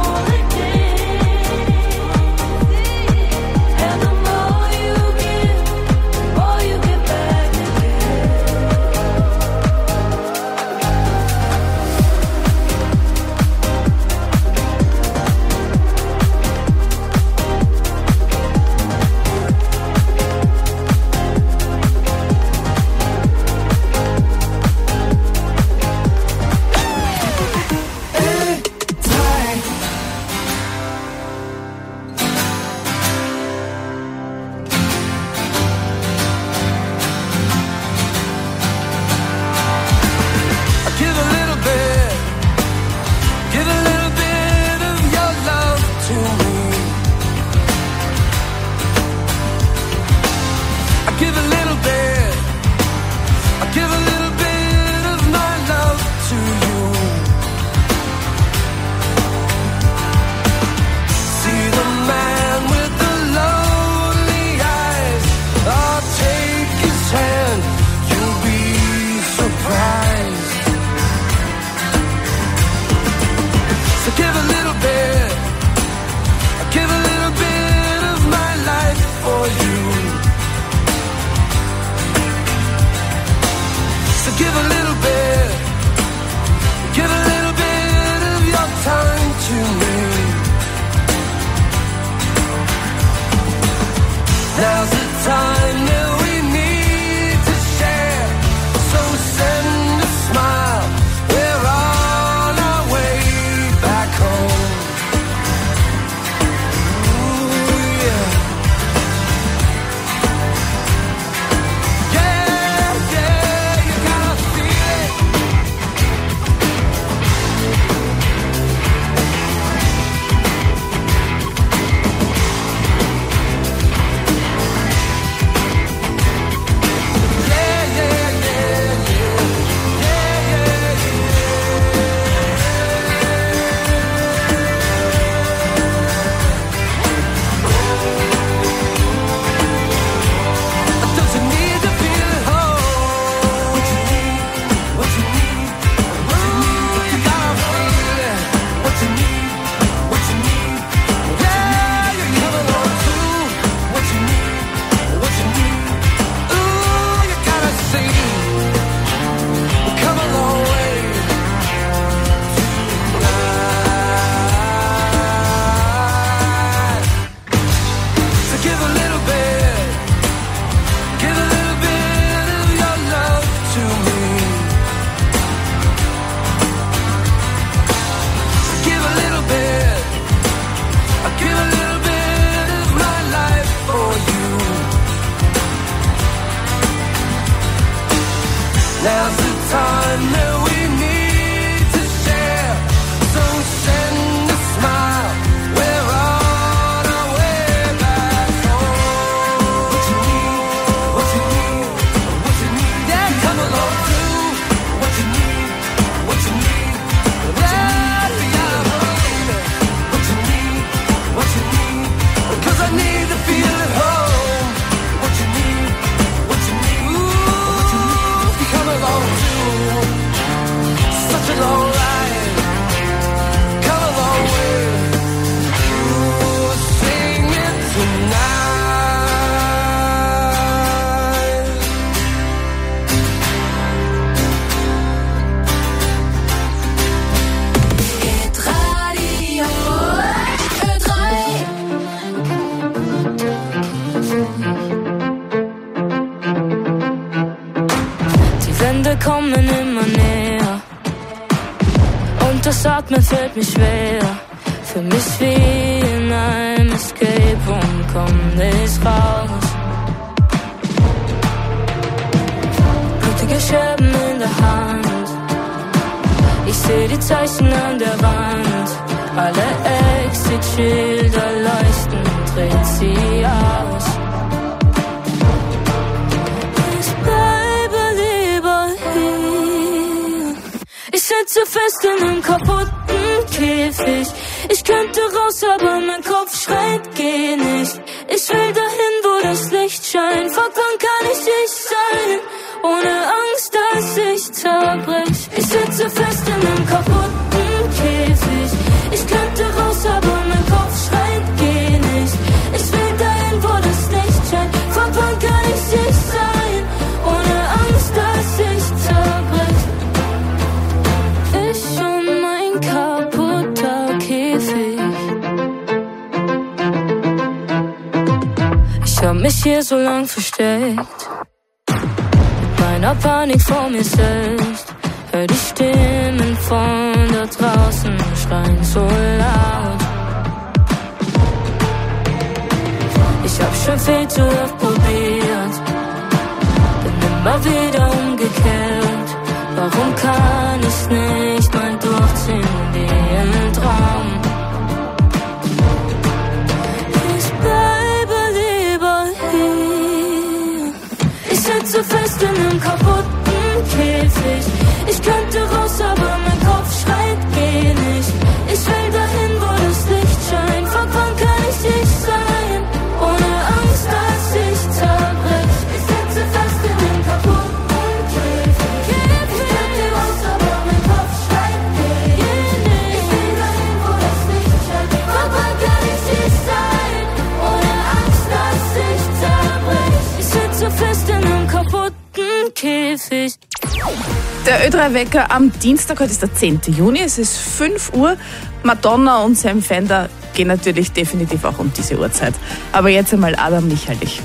give a little bit. I give a little bit of my life for you. Now's the time that we need to share. So send a smile. We're on our way back home. What you need, what you need, what you need. Yeah, come along too. What you need, what you need. Yeah, yeah, baby. What you need, what you need. Because I need to feel at home. What you need, what you need. Ooh, come along too. Such a long ride. Come a long way. Ooh, sing it tonight. Hit Radio Ö drei. Die Wände kommen immer näher und das Atmen fällt mir schwer. Für mich wie in einem Escape Room, komm nicht raus. Blutige Scherben in der Hand, ich seh die Zeichen an der Wand. Alle Exit-Schilder leuchten, dreht sie aus. Ich bleibe lieber hier. Ich sitze fest in einem kaputten Käfig. Ich könnte raus, aber mein Kopf schreit, geh nicht. Ich will dahin, wo das Licht scheint. Fuck, wann kann ich ich sein? Ohne Angst, dass ich zerbrech. Ich sitze fest in einem kaputten Käfig. Ich könnte raus, aber mein Kopf schreit, geh nicht. Ich will dahin, wo das Licht scheint. Fuck, wann kann ich ich sein? Ohne Angst, dass ich zerbrech. Ich und mein kaputter Käfig. Ich hab mich hier so lang versteckt, mit meiner Panik vor mir selbst. Hör die Stimmen von da draußen schreien so laut. Ich hab schon viel zu oft probiert, bin immer wieder umgekehrt. Warum kann ich's nicht mal durchziehen wie ein Traum? Ich bleibe lieber hier. Ich sitze fest in einem kaputten Käfig. Ich könnte raus, aber mein Kopf schreit, geh nicht. Ich will dahin, wo das Licht scheint. Fuck, wann kann ich ich sein? Ohne Angst, dass ich zerbrech. Ich sitze fest in einem kaputten Käfig. Ich könnte raus, aber mein Kopf schreit, geh nicht. Ich will dahin, wo das Licht scheint. Fuck, wann kann ich ich sein? Ohne Angst, dass ich zerbrech. Ich sitze fest in einem kaputten Käfig. Der Ö drei Wecker am Dienstag, heute ist der zehnten Juni, es ist fünf Uhr. Madonna und Sam Fender gehen natürlich definitiv auch um diese Uhrzeit. Aber jetzt einmal Adam Michaelich.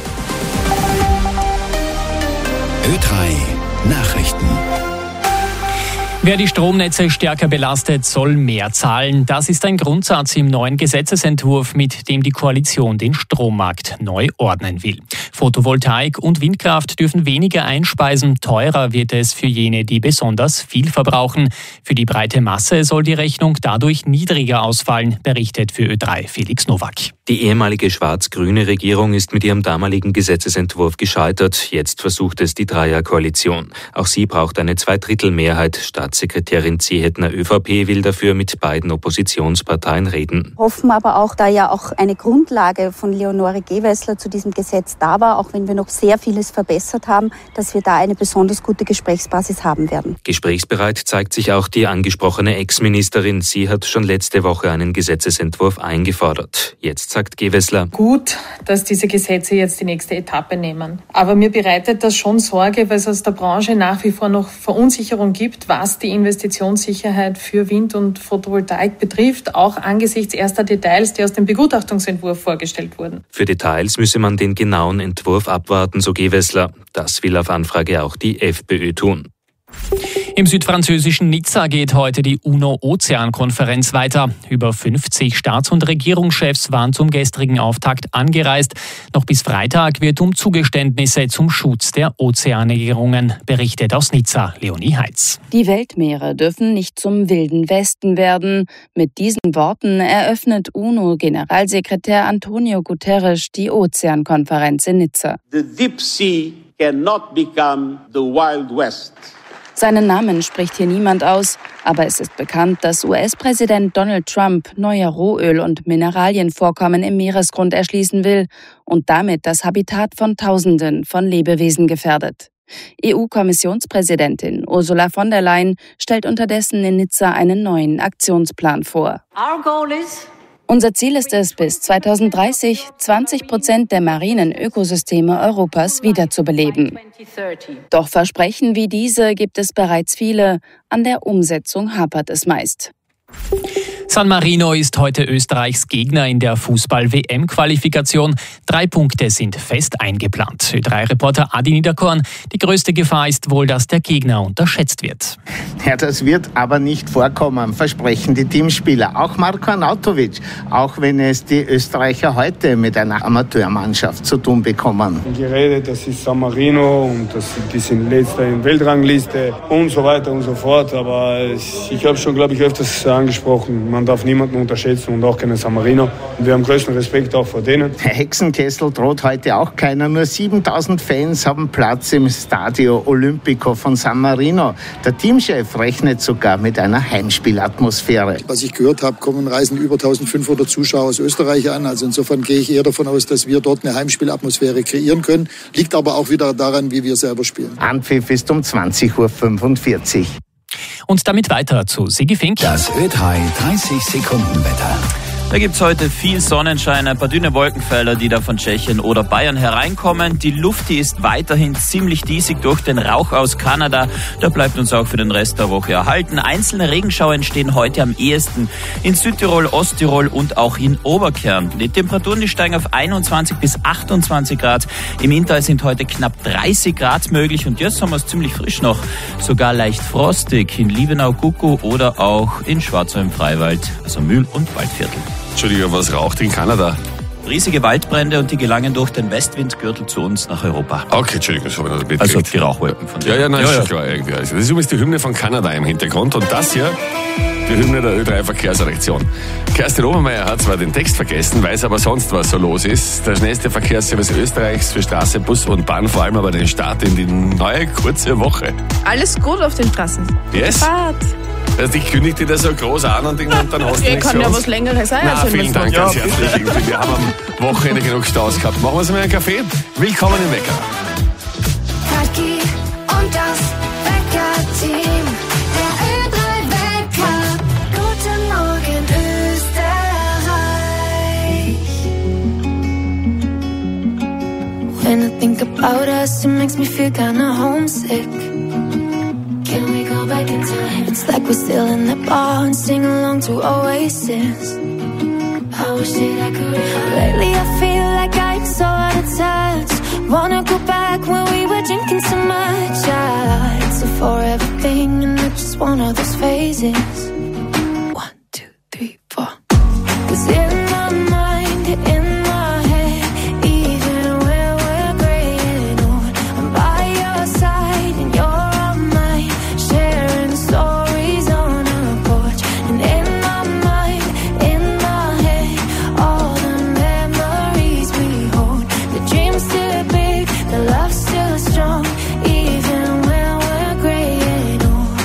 Ö drei Nachrichten. Wer die Stromnetze stärker belastet, soll mehr zahlen. Das ist ein Grundsatz im neuen Gesetzesentwurf, mit dem die Koalition den Strommarkt neu ordnen will. Photovoltaik und Windkraft dürfen weniger einspeisen. Teurer wird es für jene, die besonders viel verbrauchen. Für die breite Masse soll die Rechnung dadurch niedriger ausfallen, berichtet für Ö drei Felix Nowak. Die ehemalige schwarz-grüne Regierung ist mit ihrem damaligen Gesetzesentwurf gescheitert. Jetzt versucht es die Dreierkoalition. Auch sie braucht eine Zweidrittelmehrheit. Staatssekretärin Zehetner ÖVP will dafür mit beiden Oppositionsparteien reden. Hoffen aber auch, da ja auch eine Grundlage von Leonore Gewessler zu diesem Gesetz da war, auch wenn wir noch sehr vieles verbessert haben, dass wir da eine besonders gute Gesprächsbasis haben werden. Gesprächsbereit zeigt sich auch die angesprochene Ex-Ministerin. Sie hat schon letzte Woche einen Gesetzesentwurf eingefordert. Jetzt sagt Gewessler: Gut, dass diese Gesetze jetzt die nächste Etappe nehmen. Aber mir bereitet das schon Sorge, weil es aus der Branche nach wie vor noch Verunsicherung gibt, was die Investitionssicherheit für Wind- und Photovoltaik betrifft, auch angesichts erster Details, die aus dem Begutachtungsentwurf vorgestellt wurden. Für Details müsse man den genauen Entwurf abwarten, so Gewessler. Das will auf Anfrage auch die FPÖ tun. Im südfranzösischen Nizza geht heute die UNO-Ozean-Konferenz weiter. Über fünfzig Staats- und Regierungschefs waren zum gestrigen Auftakt angereist. Noch bis Freitag wird um Zugeständnisse zum Schutz der Ozeane gerungen, berichtet aus Nizza Leonie Heitz. Die Weltmeere dürfen nicht zum Wilden Westen werden. Mit diesen Worten eröffnet UNO-Generalsekretär Antonio Guterres die Ozeankonferenz in Nizza. The deep sea cannot become the Wild West. Seinen Namen spricht hier niemand aus, aber es ist bekannt, dass U S-Präsident Donald Trump neue Rohöl- und Mineralienvorkommen im Meeresgrund erschließen will und damit das Habitat von Tausenden von Lebewesen gefährdet. E U-Kommissionspräsidentin Ursula von der Leyen stellt unterdessen in Nizza einen neuen Aktionsplan vor. Our goal is Unser Ziel ist es, bis zweitausenddreißig zwanzig Prozent der marinen Ökosysteme Europas wiederzubeleben. Doch Versprechen wie diese gibt es bereits viele, an der Umsetzung hapert es meist. San Marino ist heute Österreichs Gegner in der Fußball-W M-Qualifikation. Drei Punkte sind fest eingeplant. Ö drei Reporter Adi Niederkorn. Die größte Gefahr ist wohl, dass der Gegner unterschätzt wird. Ja, das wird aber nicht vorkommen, versprechen die Teamspieler. Auch Marko Arnautovic, auch wenn es die Österreicher heute mit einer Amateurmannschaft zu tun bekommen. Geredet, das ist San Marino und das, die sind letzter in Weltrangliste und so weiter und so fort. Aber ich habe schon, glaube ich, öfters angesprochen, man darf niemanden unterschätzen und auch keinen San Marino. Wir haben größten Respekt auch vor denen. Der Hexenkessel droht heute auch keiner. Nur siebentausend Fans haben Platz im Stadio Olimpico von San Marino. Der Teamchef rechnet sogar mit einer Heimspielatmosphäre. Was ich gehört habe, kommen reisen über eintausendfünfhundert Zuschauer aus Österreich an. Also insofern gehe ich eher davon aus, dass wir dort eine Heimspielatmosphäre kreieren können. Liegt aber auch wieder daran, wie wir selber spielen. Anpfiff ist um zwanzig Uhr fünfundvierzig. Und damit weiter zu Sigi Fink. Das Ö drei dreißig Sekunden Wetter. Da gibt's heute viel Sonnenschein, ein paar dünne Wolkenfelder, die da von Tschechien oder Bayern hereinkommen. Die Luft, die ist weiterhin ziemlich diesig durch den Rauch aus Kanada. Der bleibt uns auch für den Rest der Woche erhalten. Einzelne Regenschauer entstehen heute am ehesten in Südtirol, Osttirol und auch in Oberkärnten. Die Temperaturen, die steigen auf einundzwanzig bis achtundzwanzig Grad. Im Inntal sind heute knapp dreißig Grad möglich und jetzt haben wir es ziemlich frisch noch. Sogar leicht frostig in Liebenau-Kuckuck oder auch in Schwarzau im Freiwald, also Mühl- und Waldviertel. Entschuldigung, was raucht in Kanada? Riesige Waldbrände und die gelangen durch den Westwindgürtel zu uns nach Europa. Okay, Entschuldigung, das habe ich noch mitgekriegt. Also die Rauchwolken von Ja, ja, nein, ja, ist ja. schon klar irgendwie. Also, das ist übrigens die Hymne von Kanada im Hintergrund und das hier, die Hymne der Ö drei Verkehrsredaktion. Kerstin Obermeier hat zwar den Text vergessen, weiß aber sonst, was so los ist. Der schnellste Verkehrsservice Österreichs für Straße, Bus und Bahn, vor allem aber den Start in die neue kurze Woche. Alles gut auf den Straßen. Yes? Fahrt. Also ich kündige dir das so groß an und dann hast du Ja, nichts kann für ja uns. was Längeres sein. Na, als wenn vielen man's Dank, macht. ganz herzlich. Irgendwie. Wir haben am Wochenende genug Staus gehabt. Machen wir uns mal einen Kaffee. Willkommen im Wecker. Kaki und das Wecker-Team. Der Ö drei Wecker. Guten Morgen, Österreich. When I think about us, it makes me feel kinda homesick. Can we go back in time? It's like we're still in the bar and sing along to Oasis. I wish that I could. Lately I feel like I'm so out of touch. Wanna go back when we were drinking so much. Yeah, it's a forever thing and it's just one of those phases. One, two, three, four. 'Cause in my mind, in my head, even when we're graying old, I'm by your side and you're on mine, sharing stories on our porch. And in my mind, in my head, all the memories we hold. The dream's still big, the love's still strong, even when we're graying old.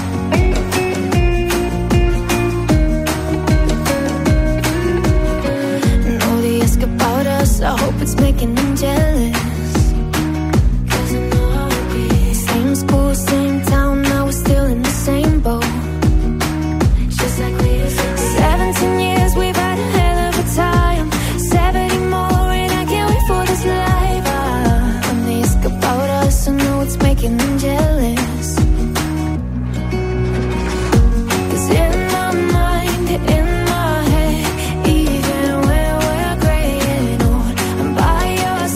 And all they ask about us, I hope it's making them jealous. 'Cause I know how it be. Same school, same town, now we're still in the same boat. Just like we used to be. Seventeen years, we've had a hell of a time. Seventy more, and I can't wait for this life. Ah, and they ask about us, I know it's making them jealous. 'Cause in my mind, in my head, even when we're graying old, I'm by your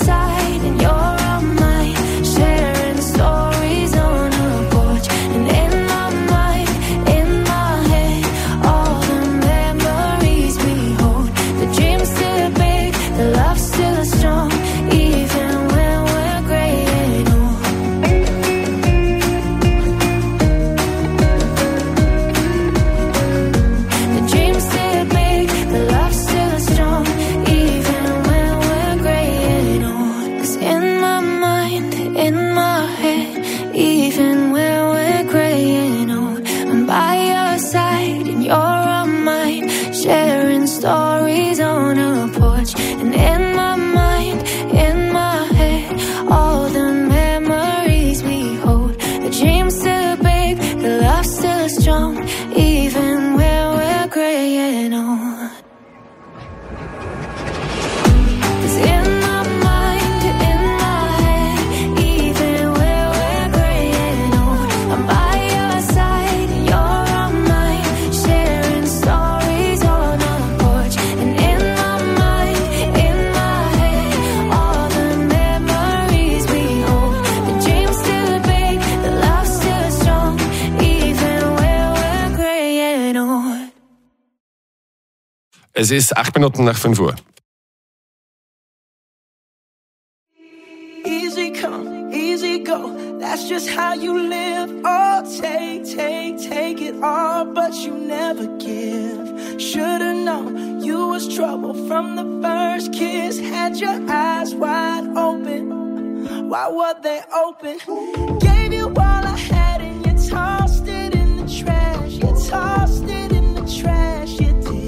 sharing stories on a porch. And in my mind, in my head, all the memories we hold. The dreams still big, the love still strong, even when we're gray and old. Es ist acht Minuten nach fünf Uhr. Easy come, easy go, that's just how you live. Oh, take, take, take it all, but you never give. Should've known you was trouble from the first kiss. Had your eyes wide open, why were they open? Gave you all I had and you tossed it in the trash. You tossed it in the trash, you did.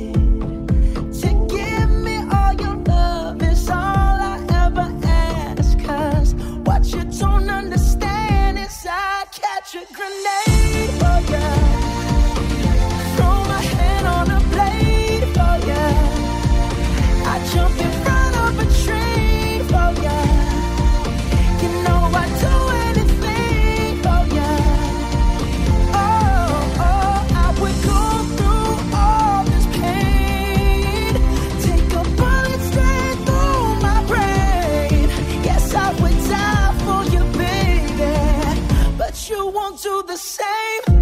Don't understand is I catch a grenade for ya. Throw my hand on a blade for ya. I jump in front of a train for ya. You know I'd do anything for ya. Oh, oh, I would go through all this pain. Take a bullet straight through my brain. Yes, I would die. You won't do the same.